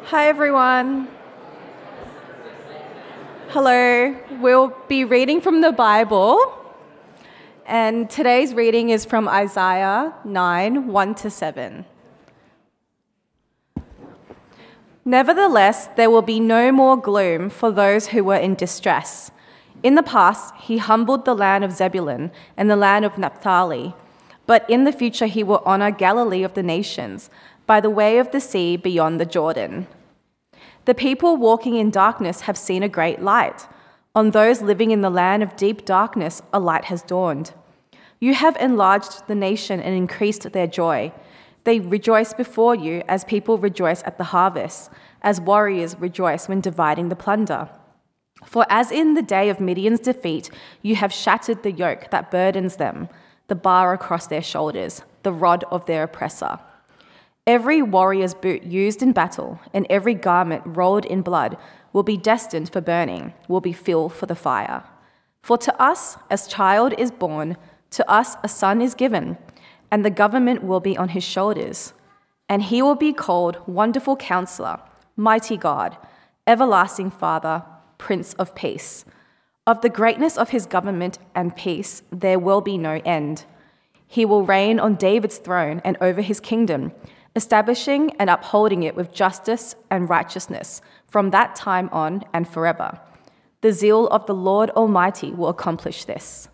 Hi everyone. Hello. We'll be reading from the Bible, and today's reading is from Isaiah 9, 1-7. Nevertheless, there will be no more gloom for those who were in distress. In the past, he humbled the land of Zebulun and the land of Naphtali, but in the future he will honor Galilee of the nations, by the way of the sea beyond the Jordan. The people walking in darkness have seen a great light. On those living in the land of deep darkness, a light has dawned. You have enlarged the nation and increased their joy. They rejoice before you as people rejoice at the harvest, as warriors rejoice when dividing the plunder. For as in the day of Midian's defeat, you have shattered the yoke that burdens them, the bar across their shoulders, the rod of their oppressor. Every warrior's boot used in battle and every garment rolled in blood will be destined for burning, will be fuel for the fire. For to us a child is born, to us a son is given, and the government will be on his shoulders. And he will be called Wonderful Counselor, Mighty God, Everlasting Father, Prince of Peace. Of the greatness of his government and peace there will be no end. He will reign on David's throne and over his kingdom, establishing and upholding it with justice and righteousness from that time on and forever. The zeal of the Lord Almighty will accomplish this.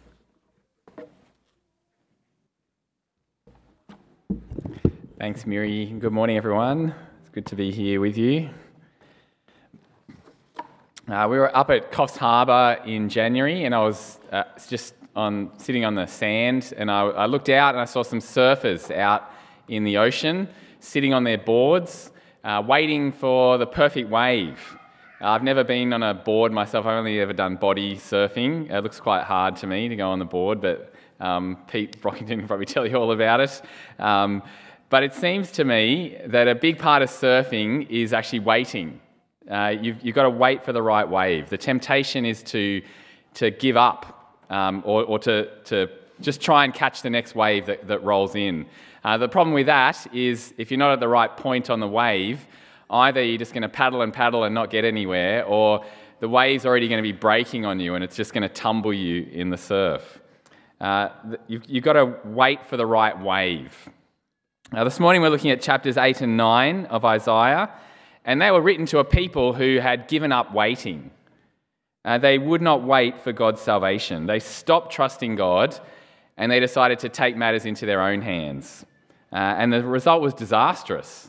Thanks, Miri. Good morning, everyone. It's good to be here with you. We were up at Coffs Harbour in January, and I was sitting on the sand, and I looked out and I saw some surfers out in the ocean, sitting on their boards, waiting for the perfect wave. I've never been on a board myself. I've only ever done body surfing. It looks quite hard to me to go on the board, but Pete Brockington can probably tell you all about it. But it seems to me that a big part of surfing is actually waiting. You've got to wait for the right wave. The temptation is to give up or to just try and catch the next wave that rolls in. The problem with that is if you're not at the right point on the wave, either you're just going to paddle and not get anywhere, or the wave's already going to be breaking on you and it's just going to tumble you in the surf. You've got to wait for the right wave. Now, this morning we're looking at chapters 8 and 9 of Isaiah, and they were written to a people who had given up waiting. They would not wait for God's salvation. They stopped trusting God and they decided to take matters into their own hands. And the result was disastrous.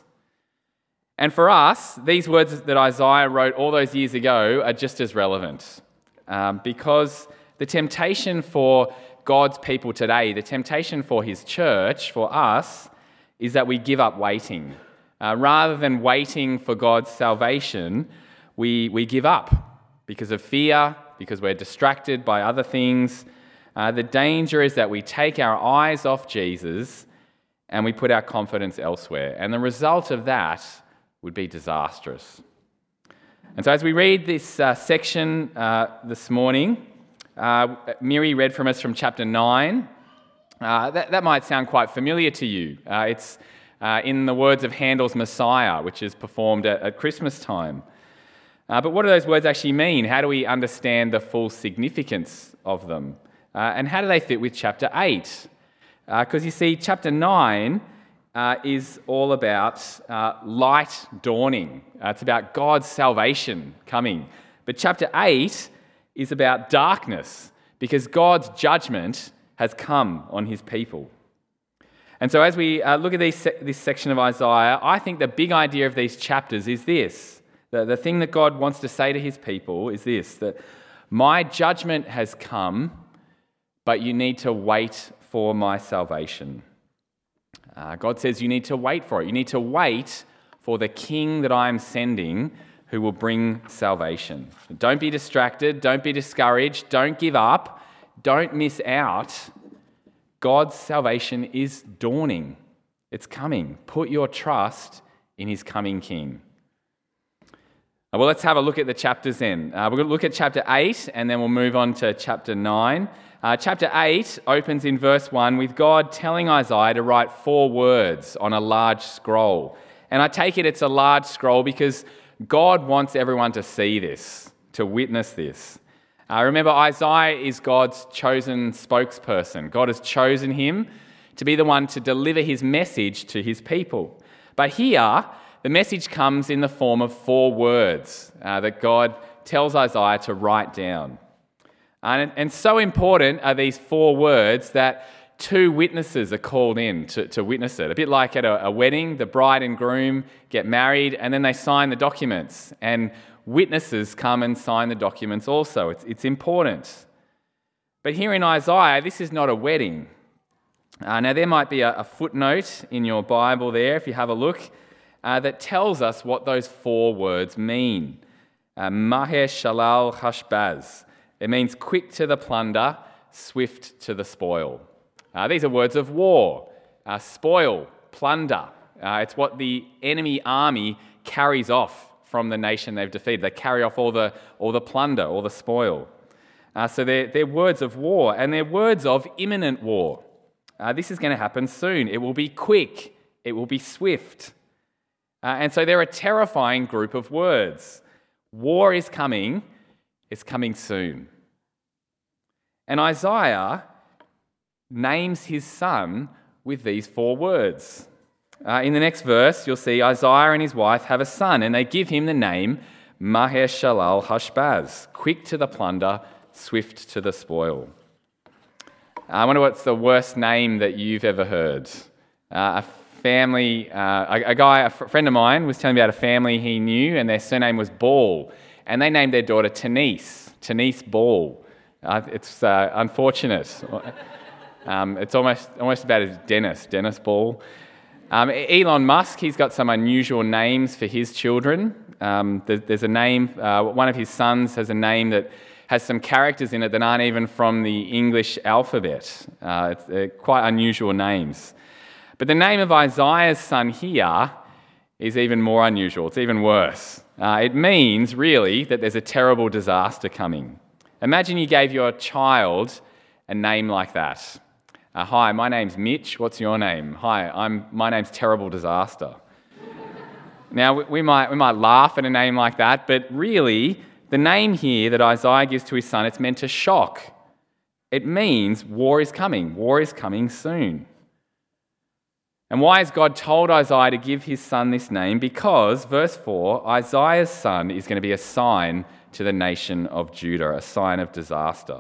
And for us, these words that Isaiah wrote all those years ago are just as relevant. Because the temptation for God's people today, the temptation for his church, for us, is that we give up waiting. Rather than waiting for God's salvation, we give up because of fear, because we're distracted by other things. The danger is that we take our eyes off Jesus and we put our confidence elsewhere. And the result of that would be disastrous. And so as we read this section this morning, Miri read from us from chapter 9. That might sound quite familiar to you. It's in the words of Handel's Messiah, which is performed at Christmas time. But what do those words actually mean? How do we understand the full significance of them? And how do they fit with chapter 8? Because you see, chapter 9 is all about light dawning. It's about God's salvation coming. But chapter 8 is about darkness, because God's judgment has come on his people. And so as we look at this section of Isaiah, I think the big idea of these chapters is this. The thing that God wants to say to his people is this, that my judgment has come, but you need to wait for my salvation. God says you need to wait for it. You need to wait for the king that I am sending who will bring salvation. Don't be distracted. Don't be discouraged. Don't give up. Don't miss out. God's salvation is dawning. It's coming. Put your trust in his coming king. Well, let's have a look at the chapters then. We're going to look at chapter 8 and then we'll move on to chapter 9. Chapter 8 opens in verse 1 with God telling Isaiah to write 4 words on a large scroll. And I take it it's a large scroll because God wants everyone to see this, to witness this. Remember, Isaiah is God's chosen spokesperson. God has chosen him to be the one to deliver his message to his people. But here, the message comes in the form of 4 words that God tells Isaiah to write down. And so important are these 4 words that 2 witnesses are called in to witness it. A bit like at a wedding, the bride and groom get married and then they sign the documents. And witnesses come and sign the documents also. It's important. But here in Isaiah, this is not a wedding. Now, there might be a footnote in your Bible there, if you have a look, that tells us what those 4 words mean. Maher Shalal Hashbaz. It means quick to the plunder, swift to the spoil. These are words of war. Spoil, plunder. It's what the enemy army carries off from the nation they've defeated. They carry off all the plunder, all the spoil. So they're words of war, and they're words of imminent war. This is going to happen soon. It will be quick. It will be swift. And so they're a terrifying group of words. War is coming. It's coming soon. And Isaiah names his son with these 4 words. In the next verse, you'll see Isaiah and his wife have a son, and they give him the name Maher Shalal Hashbaz, quick to the plunder, swift to the spoil. I wonder what's the worst name that you've ever heard. A friend of mine was telling me about a family he knew, and their surname was Ball, and they named their daughter Denise Ball. It's unfortunate. It's almost about as Dennis Ball. Elon Musk, he's got some unusual names for his children. There's a name, one of his sons has a name that has some characters in it that aren't even from the English alphabet. They're quite unusual names. But the name of Isaiah's son here is even more unusual. It's even worse. It means, really, that there's a terrible disaster coming. Imagine you gave your child a name like that. Hi, my name's Mitch. What's your name? Hi, my name's Terrible Disaster. Now, we might laugh at a name like that, but really, the name here that Isaiah gives to his son, it's meant to shock. It means war is coming. War is coming soon. And why has God told Isaiah to give his son this name? Because, verse 4, Isaiah's son is going to be a sign to the nation of Judah, a sign of disaster.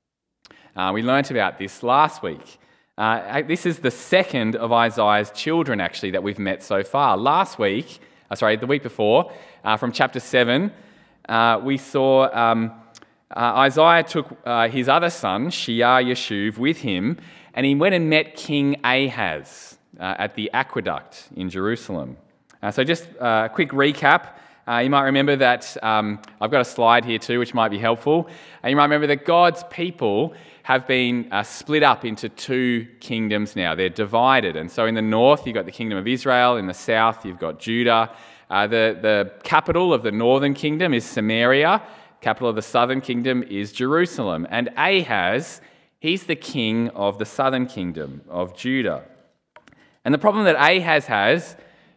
We learnt about this last week. This is the second of Isaiah's children, actually, that we've met so far. The week before, from chapter 7, we saw Isaiah took his other son, Shear-Yashuv, with him, and he went and met King Ahaz at the aqueduct in Jerusalem. So just a quick recap. You might remember that I've got a slide here too, which might be helpful. You might remember that God's people have been split up into 2 kingdoms now. They're divided. And so in the north, you've got the kingdom of Israel. In the south, you've got Judah. The capital of the northern kingdom is Samaria. Capital of the southern kingdom is Jerusalem. And Ahaz, he's the king of the southern kingdom of Judah. And the problem that Ahaz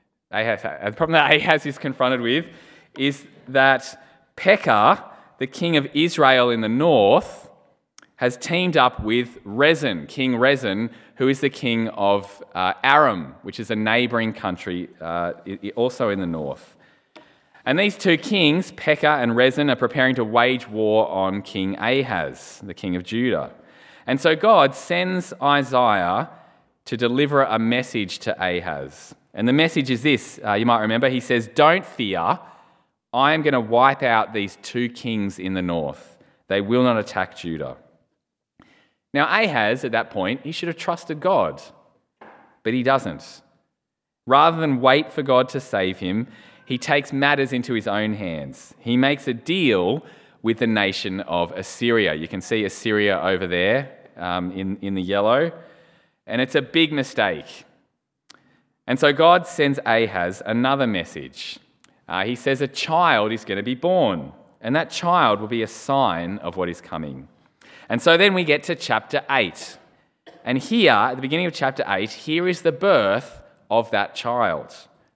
is confronted with is that Pekah, the king of Israel in the north, has teamed up with Rezin, King Rezin, who is the king of Aram, which is a neighbouring country also in the north. And these 2 kings, Pekah and Rezin, are preparing to wage war on King Ahaz, the king of Judah. And so God sends Isaiah to deliver a message to Ahaz. And the message is this, you might remember, he says, "Don't fear, I am going to wipe out these 2 kings in the north. They will not attack Judah." Now Ahaz, at that point, he should have trusted God, but he doesn't. Rather than wait for God to save him, he takes matters into his own hands. He makes a deal with the nation of Assyria. You can see Assyria over there in the yellow, and it's a big mistake. And so God sends Ahaz another message. He says a child is going to be born, and that child will be a sign of what is coming. And so then we get to chapter 8. And here, at the beginning of chapter 8, here is the birth of that child.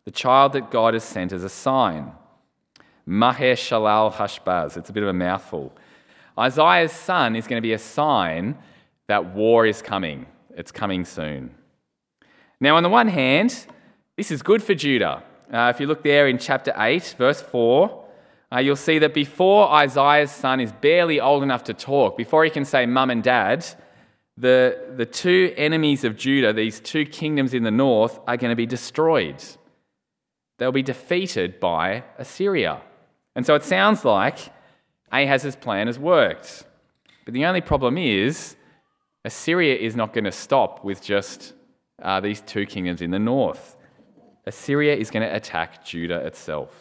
the child that God has sent as a sign. Maher Shalal Hashbaz. It's a bit of a mouthful. Isaiah's son is going to be a sign that war is coming. It's coming soon. Now, on the one hand, this is good for Judah. If you look there in chapter 8, verse 4, you'll see that before Isaiah's son is barely old enough to talk, before he can say mum and dad, the two enemies of Judah, these two kingdoms in the north, are going to be destroyed. They'll be defeated by Assyria. And so it sounds like Ahaz's plan has worked. But the only problem is Assyria is not going to stop with just these two kingdoms in the north. Assyria is going to attack Judah itself.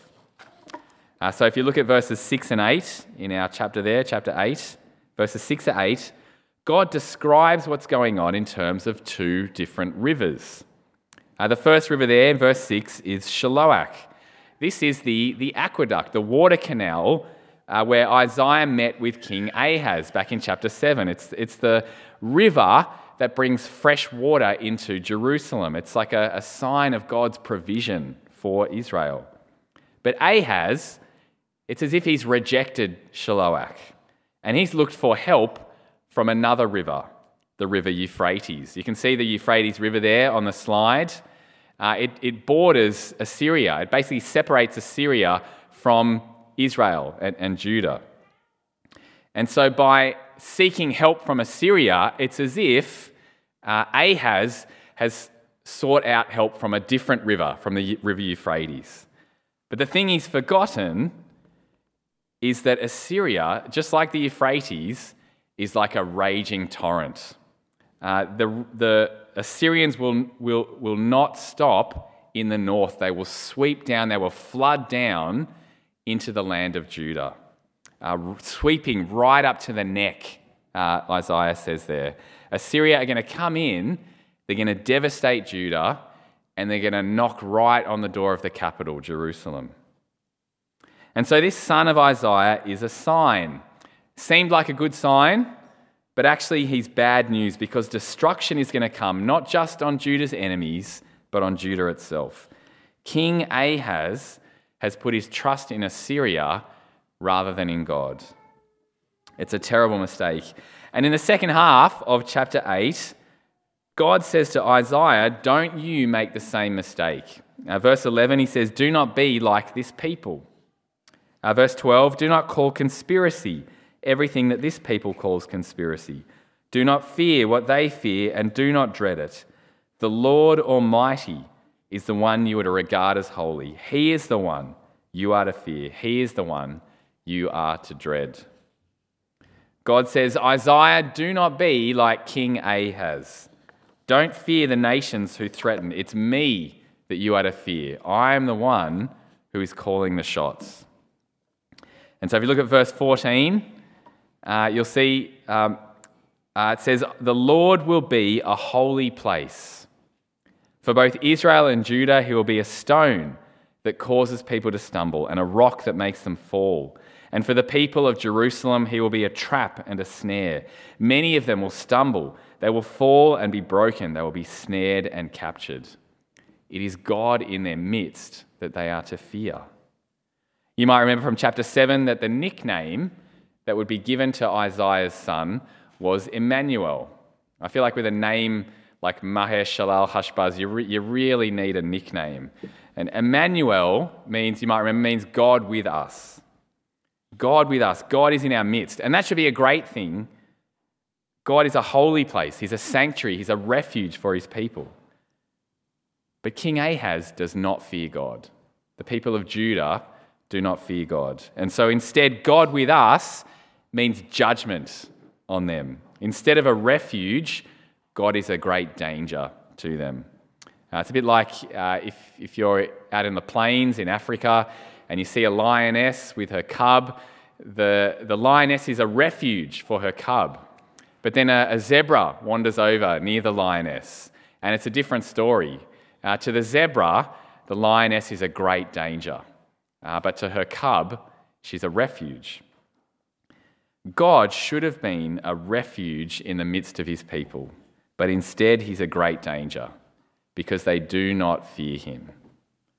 So if you look at verses 6 and 8 in our chapter there, chapter 8, verses 6 to 8, God describes what's going on in terms of two different rivers. The first river there in verse 6 is Shiloach. This is the aqueduct, the water canal where Isaiah met with King Ahaz back in chapter 7. It's the river that brings fresh water into Jerusalem. It's like a sign of God's provision for Israel. But Ahaz, it's as if he's rejected Shiloach, and he's looked for help from another river, the river Euphrates. You can see the Euphrates River there on the slide. It borders Assyria. It basically separates Assyria from Israel and Judah. And so by seeking help from Assyria, it's as if Ahaz has sought out help from a different river, from the river Euphrates. But the thing he's forgotten is that Assyria, just like the Euphrates, is like a raging torrent. The Assyrians will not stop in the north. They will sweep down, they will flood down into the land of Judah, sweeping right up to the neck, Isaiah says there. Assyria are going to come in, they're going to devastate Judah, and they're going to knock right on the door of the capital, Jerusalem. And so this son of Isaiah is a sign. Seemed like a good sign, but actually he's bad news because destruction is going to come not just on Judah's enemies, but on Judah itself. King Ahaz has put his trust in Assyria rather than in God. It's a terrible mistake. And in the second half of chapter 8, God says to Isaiah, don't you make the same mistake. Verse 11, he says, do not be like this people. Verse 12, do not call conspiracy everything that this people calls conspiracy. Do not fear what they fear and do not dread it. The Lord Almighty is the one you are to regard as holy. He is the one you are to fear. He is the one you are to dread. God says, Isaiah, do not be like King Ahaz. Don't fear the nations who threaten. It's me that you are to fear. I am the one who is calling the shots. And so if you look at verse 14, you'll see it says, the Lord will be a holy place. For both Israel and Judah, he will be a stone that causes people to stumble and a rock that makes them fall. And for the people of Jerusalem, he will be a trap and a snare. Many of them will stumble. They will fall and be broken. They will be snared and captured. It is God in their midst that they are to fear. You might remember from chapter 7 that the nickname that would be given to Isaiah's son was Emmanuel. I feel like with a name like Maher Shalal Hashbaz, you really need a nickname. And Emmanuel means, you might remember, means God with us. God with us. God is in our midst. And that should be a great thing. God is a holy place. He's a sanctuary. He's a refuge for his people. But King Ahaz does not fear God. The people of Judah do not fear God. And so instead, God with us means judgment on them. Instead of a refuge, God is a great danger to them. It's a bit like if you're out in the plains in Africa and you see a lioness with her cub, the lioness is a refuge for her cub. But then a zebra wanders over near the lioness, and it's a different story. To the zebra, the lioness is a great danger. But to her cub, she's a refuge. God should have been a refuge in the midst of his people, but instead he's a great danger because they do not fear him.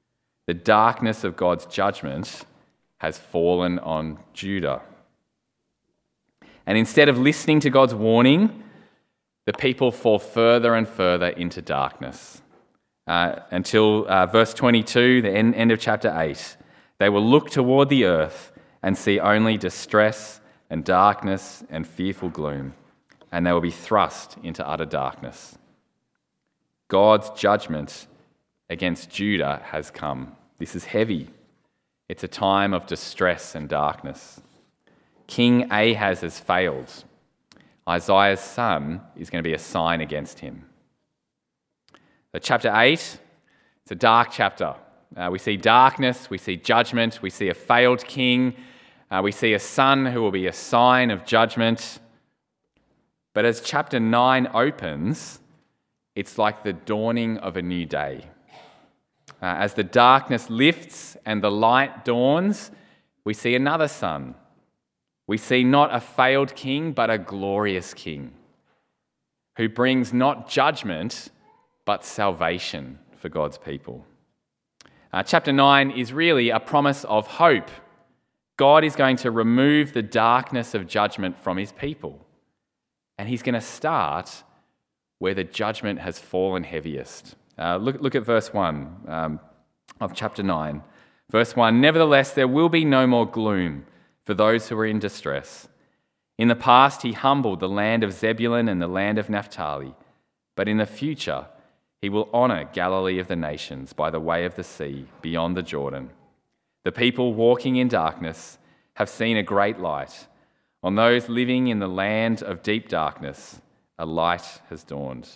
The darkness of God's judgment has fallen on Judah. And instead of listening to God's warning, the people fall further and further into darkness. Until verse 22, the end of chapter 8. They will look toward the earth and see only distress and darkness and fearful gloom, and they will be thrust into utter darkness. God's judgment against Judah has come. This is heavy. It's a time of distress and darkness. King Ahaz has failed. Isaiah's son is going to be a sign against him. So chapter 8, it's a dark chapter. We see darkness, we see judgment, we see a failed king, we see a son who will be a sign of judgment. But as chapter 9 opens, it's like the dawning of a new day. As the darkness lifts and the light dawns, we see another son. We see not a failed king, but a glorious king who brings not judgment, but salvation for God's people. Chapter 9 is really a promise of hope. God is going to remove the darkness of judgment from his people. And he's going to start where the judgment has fallen heaviest. Look at verse 1 of chapter 9. Verse 1, "Nevertheless, there will be no more gloom for those who are in distress. In the past, he humbled the land of Zebulun and the land of Naphtali. But in the future, he will honour Galilee of the nations by the way of the sea, beyond the Jordan. The people walking in darkness have seen a great light. On those living in the land of deep darkness, a light has dawned."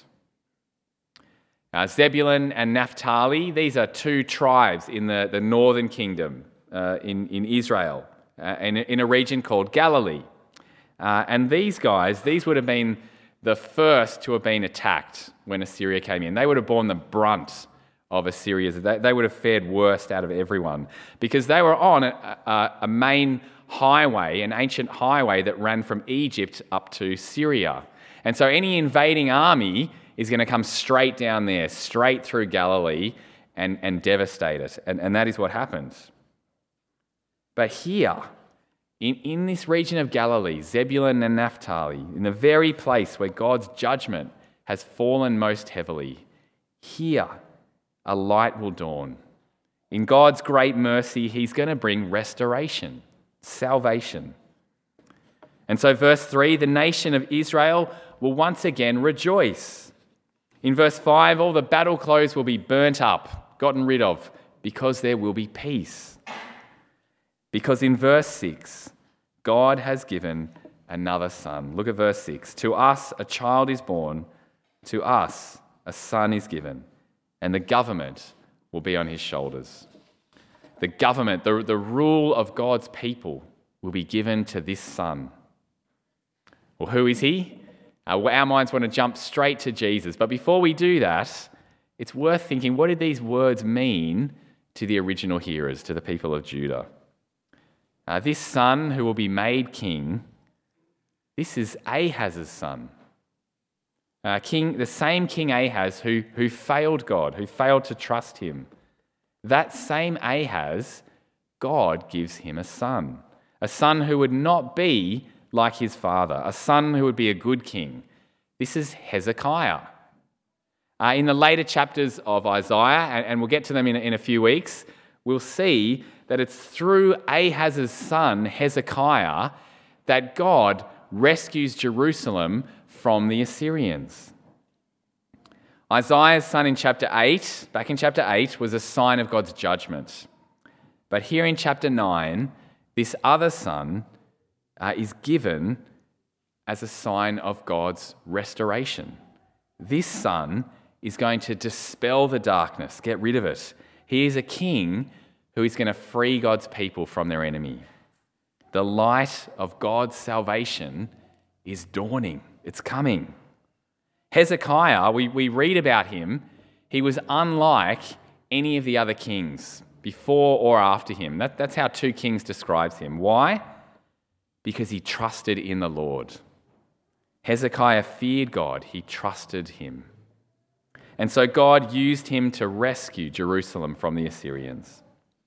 Zebulun and Naphtali, these are two tribes in the northern kingdom in Israel, in a region called Galilee. And these guys, these would have been the first to have been attacked when Assyria came in. They would have borne the brunt of Assyria. They would have fared worst out of everyone because they were on a main highway, an ancient highway that ran from Egypt up to Syria. And so any invading army is going to come straight down there, straight through Galilee and devastate it. And that is what happens. But here, in this region of Galilee, Zebulun and Naphtali, in the very place where God's judgment has fallen most heavily, here a light will dawn. In God's great mercy, he's going to bring restoration, salvation. And so verse 3, the nation of Israel will once again rejoice. In verse 5, all the battle clothes will be burnt up, gotten rid of, because there will be peace. Because in verse 6, God has given another son. Look at verse 6. "To us a child is born, to us a son is given, and the government will be on his shoulders." The government, the rule of God's people will be given to this son. Well, who is he? Our minds want to jump straight to Jesus. But before we do that, it's worth thinking, what did these words mean to the original hearers, to the people of Judah? This son who will be made king, this is Ahaz's son. The same King Ahaz who failed God, who failed to trust him. That same Ahaz, God gives him a son who would not be like his father, a son who would be a good king. This is Hezekiah. In the later chapters of Isaiah, and we'll get to them in a few weeks, we'll see that it's through Ahaz's son, Hezekiah, that God rescues Jerusalem from the Assyrians. Isaiah's son in chapter 8, back in chapter 8, was a sign of God's judgment. But here in chapter 9, this other son is given as a sign of God's restoration. This son is going to dispel the darkness, get rid of it. He is a king who is going to free God's people from their enemy. The light of God's salvation is dawning. It's coming. Hezekiah, we read about him. He was unlike any of the other kings before or after him. That's how 2 Kings describes him. Why? Because he trusted in the Lord. Hezekiah feared God. He trusted him. And so God used him to rescue Jerusalem from the Assyrians.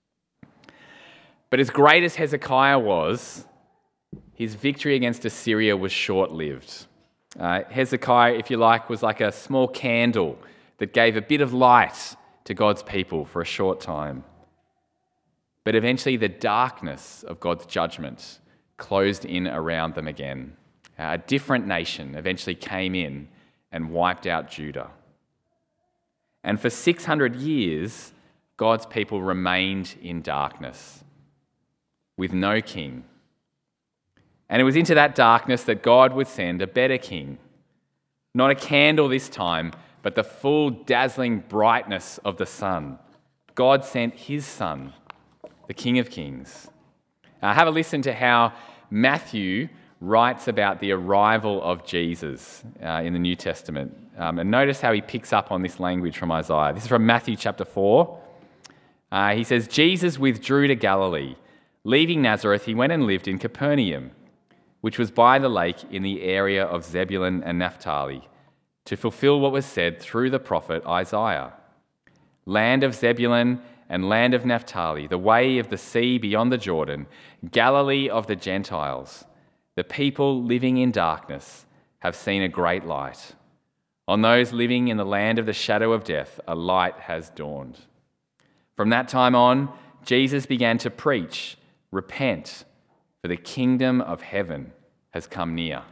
But as great as Hezekiah was, his victory against Assyria was short-lived. Hezekiah, if you like, was like a small candle that gave a bit of light to God's people for a short time. But eventually the darkness of God's judgment closed in around them again. A different nation eventually came in and wiped out Judah. And for 600 years, God's people remained in darkness with no king. And it was into that darkness that God would send a better king. Not a candle this time, but the full dazzling brightness of the sun. God sent his son, the King of Kings. Have a listen to how Matthew writes about the arrival of Jesus in the New Testament. And notice how he picks up on this language from Isaiah. This is from Matthew chapter 4. He says, Jesus withdrew to Galilee. Leaving Nazareth, he went and lived in Capernaum, which was by the lake in the area of Zebulun and Naphtali, to fulfill what was said through the prophet Isaiah. Land of Zebulun and land of Naphtali, the way of the sea beyond the Jordan, Galilee of the Gentiles. The people living in darkness have seen a great light. On those living in the land of the shadow of death, a light has dawned. From that time on, Jesus began to preach, "Repent, for the kingdom of heaven has come near."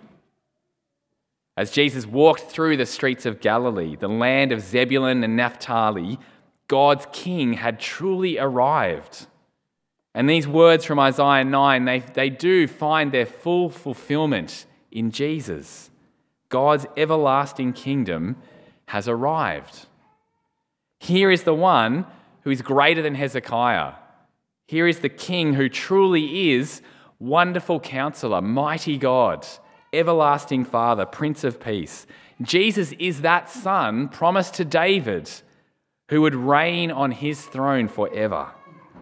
As Jesus walked through the streets of Galilee, the land of Zebulun and Naphtali, God's king had truly arrived. And these words from Isaiah 9, they do find their full fulfillment in Jesus. God's everlasting kingdom has arrived. Here is the one who is greater than Hezekiah. Here is the king who truly is Wonderful Counselor, Mighty God, Everlasting Father, Prince of Peace. Jesus is that son promised to David who would reign on his throne forever.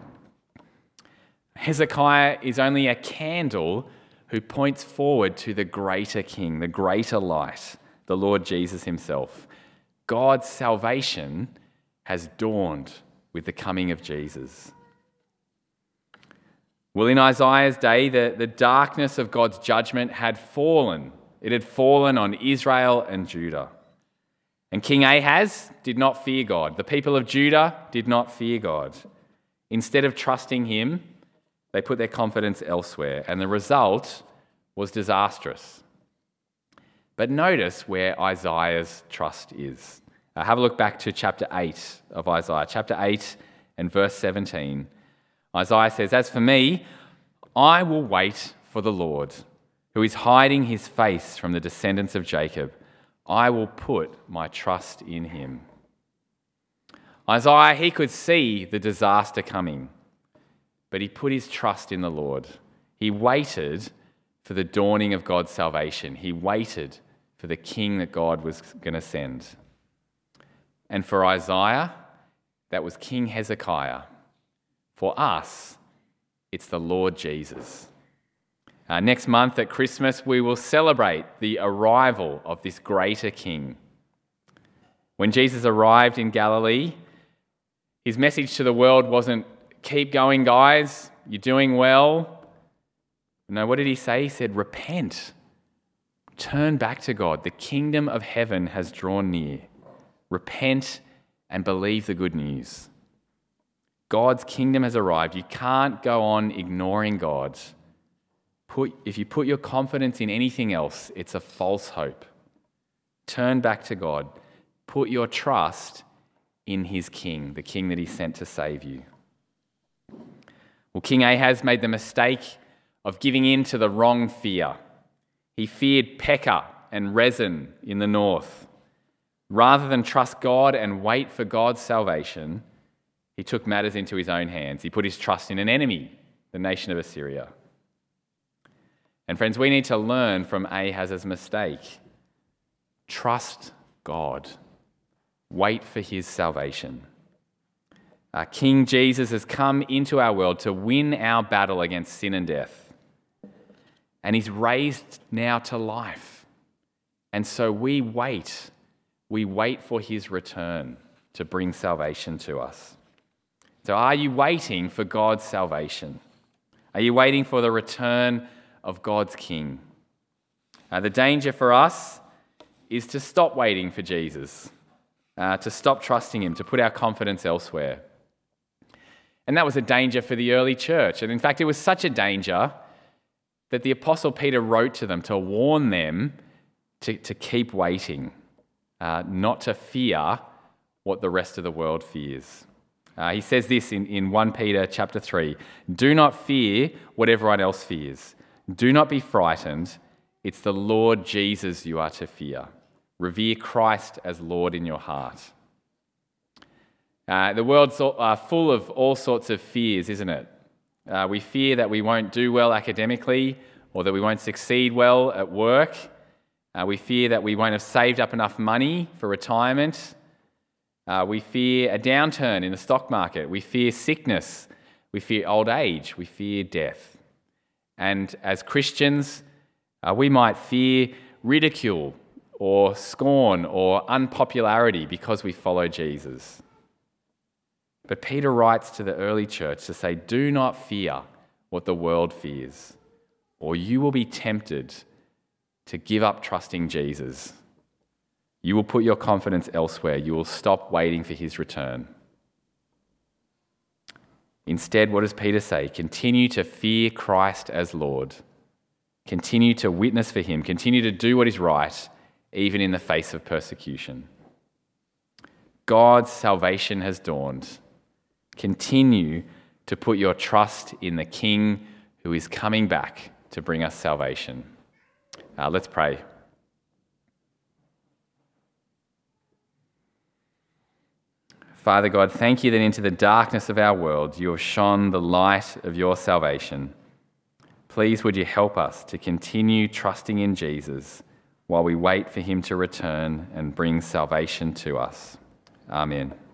Hezekiah is only a candle who points forward to the greater king, the greater light, the Lord Jesus himself. God's salvation has dawned with the coming of Jesus. Well, in Isaiah's day, the darkness of God's judgment had fallen. It had fallen on Israel and Judah. And King Ahaz did not fear God. The people of Judah did not fear God. Instead of trusting him, they put their confidence elsewhere, and the result was disastrous. But notice where Isaiah's trust is. Have a look back to chapter 8 of Isaiah. Chapter 8 and verse 17. Isaiah says, "As for me, I will wait for the Lord, who is hiding his face from the descendants of Jacob. I will put my trust in him." Isaiah, he could see the disaster coming, but he put his trust in the Lord. He waited for the dawning of God's salvation. He waited for the king that God was going to send. And for Isaiah, that was King Hezekiah. For us, it's the Lord Jesus. Next month at Christmas, we will celebrate the arrival of this greater king. When Jesus arrived in Galilee, his message to the world wasn't, "Keep going, guys, you're doing well." No, what did he say? He said, "Repent. Turn back to God. The kingdom of heaven has drawn near. Repent and believe the good news." God's kingdom has arrived. You can't go on ignoring God. If you put your confidence in anything else, it's a false hope. Turn back to God. Put your trust in his king, the king that he sent to save you. Well, King Ahaz made the mistake of giving in to the wrong fear. He feared Pekah and Rezin in the north. Rather than trust God and wait for God's salvation, he took matters into his own hands. He put his trust in an enemy, the nation of Assyria. And friends, we need to learn from Ahaz's mistake. Trust God. Wait for his salvation. King Jesus has come into our world to win our battle against sin and death. And he's raised now to life. And so we wait we wait for his return to bring salvation to us. So are you waiting for God's salvation? Are you waiting for the return of God's King? The danger for us is to stop waiting for Jesus, to stop trusting him, to put our confidence elsewhere. And that was a danger for the early church. And in fact, it was such a danger that the Apostle Peter wrote to them to warn them to keep waiting, not to fear what the rest of the world fears. He says this in 1 Peter chapter 3, "Do not fear what everyone else fears. Do not be frightened. It's the Lord Jesus you are to fear. Revere Christ as Lord in your heart." The world's full of all sorts of fears, isn't it? We fear that we won't do well academically or that we won't succeed well at work. We fear that we won't have saved up enough money for retirement. We fear a downturn in the stock market. We fear sickness. We fear old age. We fear death. And as Christians, we might fear ridicule or scorn or unpopularity because we follow Jesus. But Peter writes to the early church to say, do not fear what the world fears, or you will be tempted to give up trusting Jesus. You will put your confidence elsewhere. You will stop waiting for his return. Instead, what does Peter say? Continue to fear Christ as Lord. Continue to witness for him. Continue to do what is right, even in the face of persecution. God's salvation has dawned. Continue to put your trust in the King who is coming back to bring us salvation. Let's pray. Father God, thank you that into the darkness of our world you have shone the light of your salvation. Please would you help us to continue trusting in Jesus while we wait for him to return and bring salvation to us. Amen.